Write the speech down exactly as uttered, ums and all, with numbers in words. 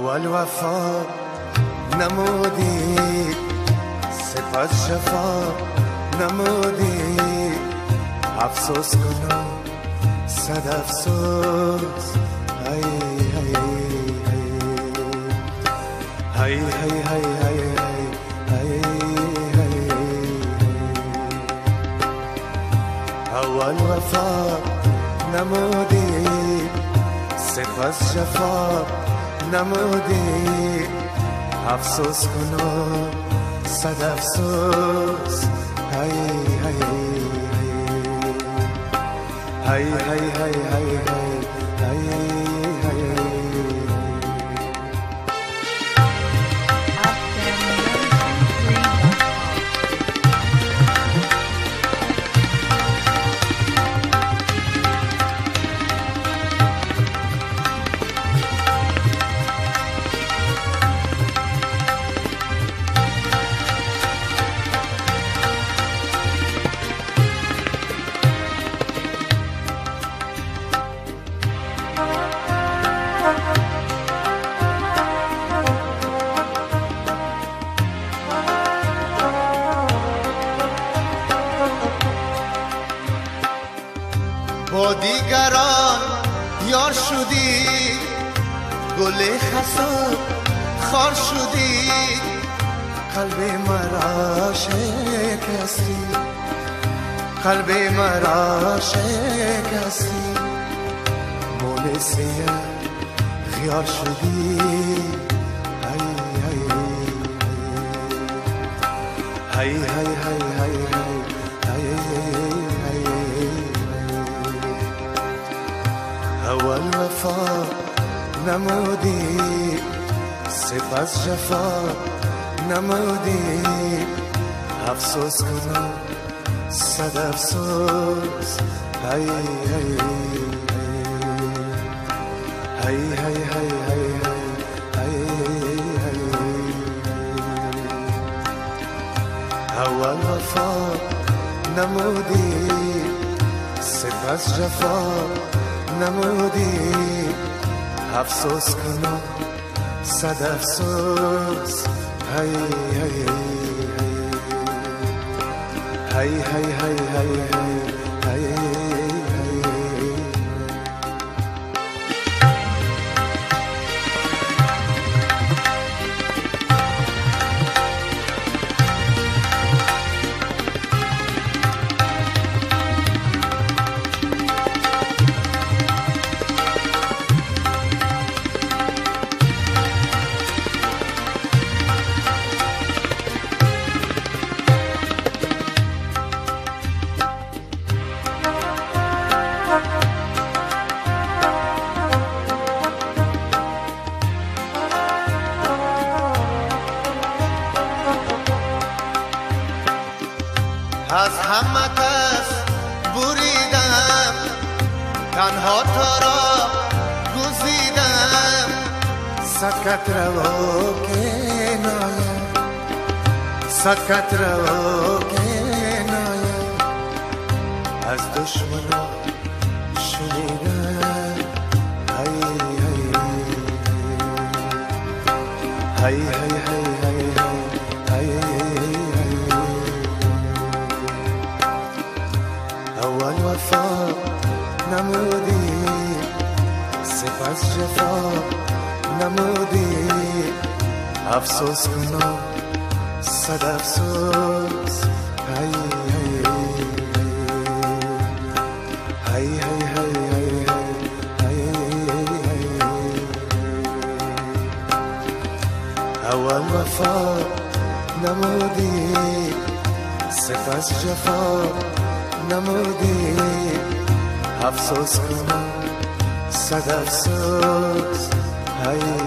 اول وفا نمودی، سپس جفا نمودی، افسوس کنم صد افسوس. هی هی هی هی هی هی هی هی اول وفا نمودی، سپس جفا نمودی، افسوس کنم صد افسوس. هی هی هی هی هی هی هی با دیگران یار شدی، گل خساب خار شدی، قلب مرا شکستی، قلب مرا شکستی، مونسی خیال شدی. هی هی هی هی هی هی هی اول وفا نمودی، سپس جفا نمودی، افسوس کنم صد افسوس. هی هی هی هی هی هی اول وفا نمودی، سپس جفا نمودی، افسوس کنم صد افسوس. هی هی هی هی هی هی هی از همه کس بریدم، تنها تا را گزیدم، سکت رو کنایم، سکت رو کنایم، از دشمنا شنیدم. هی هی هی هی هی هی اول وفا نمودی، سپس جفا نمودی، افسوس کنم صد افسوس. هی هی هی هی هی هی اول وفا نمودی، سپس جفا نمودی، افسوس کنم صد افسوس. هی